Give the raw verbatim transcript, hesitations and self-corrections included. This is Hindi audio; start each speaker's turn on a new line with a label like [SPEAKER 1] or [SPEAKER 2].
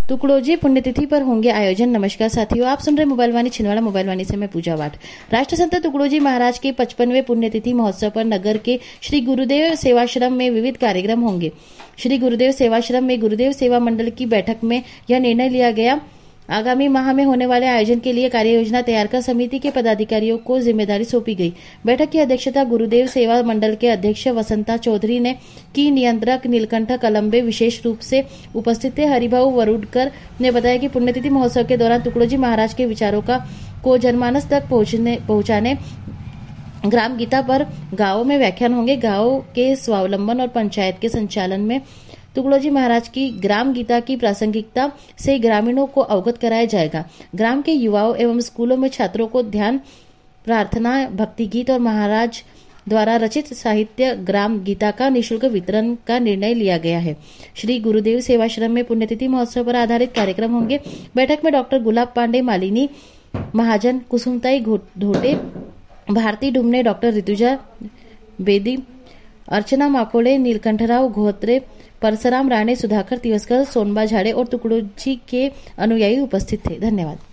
[SPEAKER 1] तुकडोजी पुण्यतिथि पर होंगे आयोजन। नमस्कार साथियों, आप सुन रहे मोबाइल वाणी छिंदवाड़ा। मोबाइल वाणी से मैं पूजा वाट। राष्ट्रसंत तुकडोजी महाराज के पचपनवें पुण्यतिथि महोत्सव पर नगर के श्री गुरुदेव सेवाश्रम में विविध कार्यक्रम होंगे। श्री गुरुदेव सेवाश्रम में गुरुदेव सेवा मंडल की बैठक में यह निर्णय लिया गया। आगामी माह में होने वाले आयोजन के लिए कार्य योजना तैयार कर समिति के पदाधिकारियों को जिम्मेदारी सौंपी गई। बैठक की अध्यक्षता गुरुदेव सेवा मंडल के अध्यक्ष वसंता चौधरी ने की। नियंत्रक नीलकंठ कलम्बे विशेष रूप से उपस्थित थे। हरिभाऊ वरुडकर ने बताया कि पुण्यतिथि महोत्सव के दौरान तुकडोजी महाराज के विचारों का को जनमानस तक पहुंचने पहुंचाने ग्राम गीता पर गांवों में व्याख्यान होंगे। गांव के स्वावलंबन और पंचायत के संचालन में तुकडोजी महाराज की ग्राम गीता की प्रासंगिकता से ग्रामीणों को अवगत कराया जाएगा। ग्राम के युवाओं एवं स्कूलों में छात्रों को ध्यान, प्रार्थना, भक्ति गीत और महाराज द्वारा रचित साहित्य ग्राम गीता का निःशुल्क वितरण का निर्णय लिया गया है। श्री गुरुदेव सेवाश्रम में पुण्यतिथि महोत्सव पर आधारित कार्यक्रम होंगे। बैठक में डॉक्टर गुलाब पांडे, मालिनी महाजन, कुसुमताई धोटे, भारती डुमने, डॉक्टर ऋतुजा बेदी, अर्चना माकोड़े, नीलकंठराव घोत्रे, परसराम राणे, सुधाकर तिवस्कर, सोनबा झाड़े और तुकडोजी के अनुयायी उपस्थित थे। धन्यवाद।